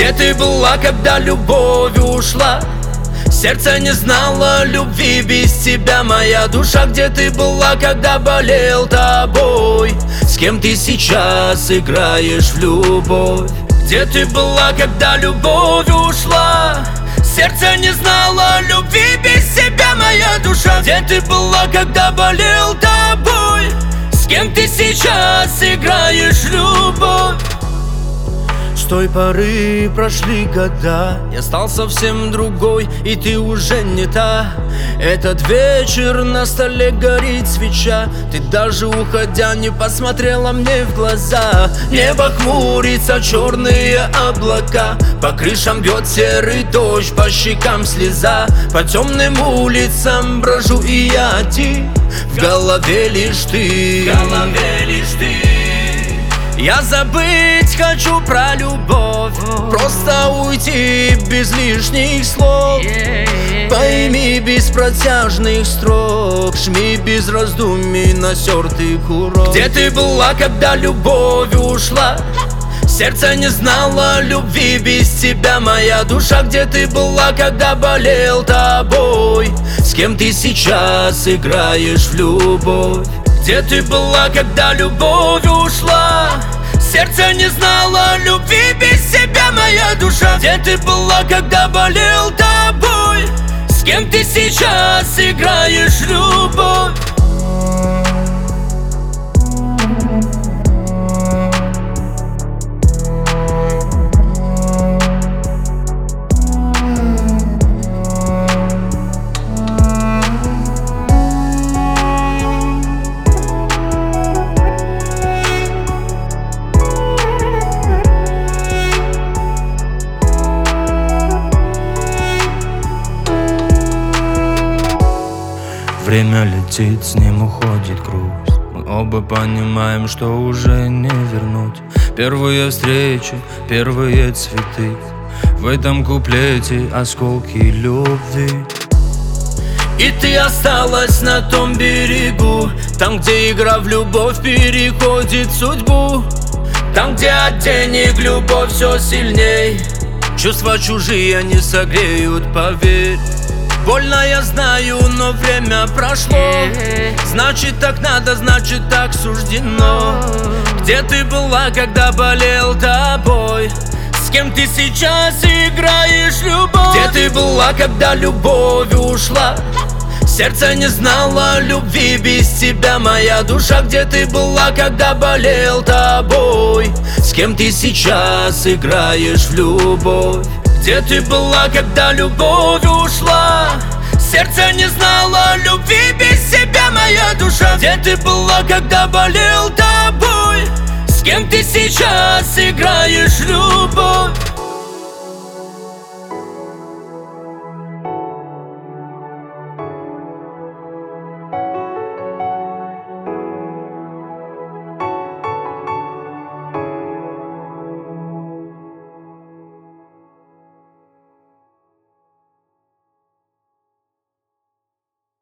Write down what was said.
Где ты была, когда любовь ушла? Сердце не знало любви без тебя, моя душа. Где ты была, когда болел тобой? С кем ты сейчас играешь в любовь? Где ты была, когда любовь ушла? Сердце не знало любви без тебя, моя душа. Где ты была, когда болел тобой? С кем ты сейчас играешь в любовь? С той поры прошли года, я стал совсем другой, и ты уже не та. Этот вечер на столе горит свеча, ты даже уходя не посмотрела мне в глаза. Небо хмурится, черные облака, по крышам бьет серый дождь, по щекам слеза. По темным улицам брожу и я один, в голове лишь ты, в голове лишь ты. Я забыть хочу про любовь, просто уйти без лишних слов. Пойми без протяжных строк, жми без раздумий на стертый курок. Где ты была, когда любовь ушла? Сердце не знало любви без тебя, моя душа. Где ты была, когда болел тобой? С кем ты сейчас играешь в любовь? Где ты была, когда любовь ушла? Сердце не знало любви без себя, моя душа. Где ты была, когда болел тобой? С кем ты сейчас играешь в любовь? Время летит, с ним уходит грусть. Мы оба понимаем, что уже не вернуть. Первые встречи, первые цветы, в этом куплете осколки любви. И ты осталась на том берегу, там, где игра в любовь переходит в судьбу. Там, где от денег любовь все сильней. Чувства чужие не согреют, поверь. Больно я знаю, но время прошло. Значит так надо, значит так суждено. Где ты была, когда болел тобой? С кем ты сейчас играешь в любовь? Где ты была, когда любовь ушла? Сердце не знало любви без тебя, моя душа. Где ты была, когда болел тобой? С кем ты сейчас играешь в любовь? Где ты была, когда любовь ушла? Сердце не знало любви без себя, моя душа. Где ты была, когда болел тобой? С кем ты сейчас играешь в любовь?